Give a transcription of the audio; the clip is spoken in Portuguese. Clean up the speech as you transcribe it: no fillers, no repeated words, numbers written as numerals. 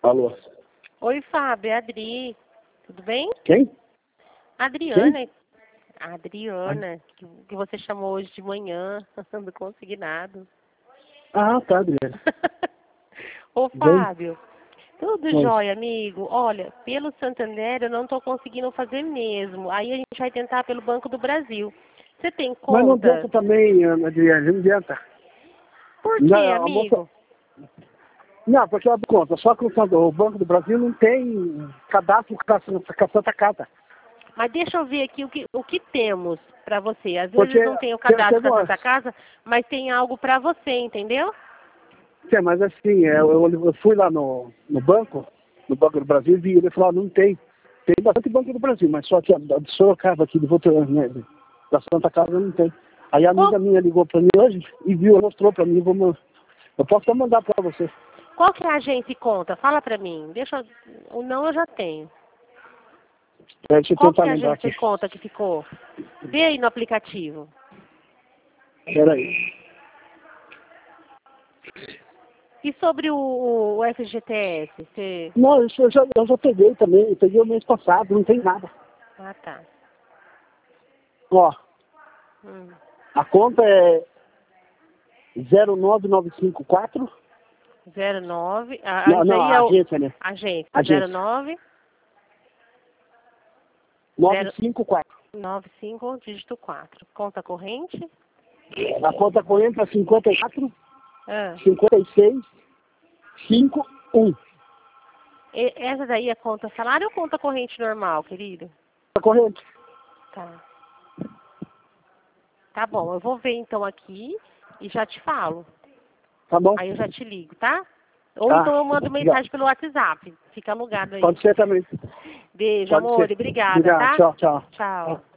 Alô? Oi, Fábio, é a Adri. Tudo bem? Quem? Adriana. A Adriana, que você chamou hoje de manhã, do consignado. Ah, tá, Adriana. Ô, Fábio, tudo Oi. jóia, amigo? Olha, pelo Santander eu não estou conseguindo fazer mesmo. Aí a gente vai tentar pelo Banco do Brasil. Você tem Mas não conta? adianta também, Adriana, não adianta. Por quê, Não, a amigo? moça... Não, porque ela conta, só que o Banco do Brasil não tem cadastro com a Santa Casa. Mas deixa eu ver aqui o que temos para você. Às vezes Porque não tem o cadastro da nós. Santa Casa, mas tem algo para você, entendeu? Mas assim, eu fui lá no Banco do Brasil, e vi, ele falou, não tem. Tem bastante Banco do Brasil, mas só que a de Sorocaba aqui, né, da Santa Casa não tem. Aí a amiga minha ligou para mim hoje e viu, mostrou para mim, eu posso até mandar para você. Qual que é a agência e conta? Fala pra mim. O não eu já tenho. Deixa eu Qual que tentar é a lembrar agência aqui. e conta que ficou? Vê aí no aplicativo. Peraí. E sobre o FGTS? Você... Não, isso eu já peguei também, eu peguei o mês passado, não tem nada. Ah, tá. Ó, Hum. a conta é 09954. 09. Não, Daí a é o... agência, né? Agência. Agência. 09 954. 95, dígito 4. Conta corrente? A conta corrente é 54, Ah. 56, 51. Essa daí é conta salário ou conta corrente normal, querido? A corrente. Tá. Tá bom, eu vou ver então aqui e já te falo. Tá bom? Aí eu já te ligo, tá? Ou Tá. então eu mando mensagem pelo WhatsApp. Fica alugado aí. Pode ser também. Beijo, Pode amor. ser. Obrigada, Obrigado. tá? Tchau, tchau. Tchau.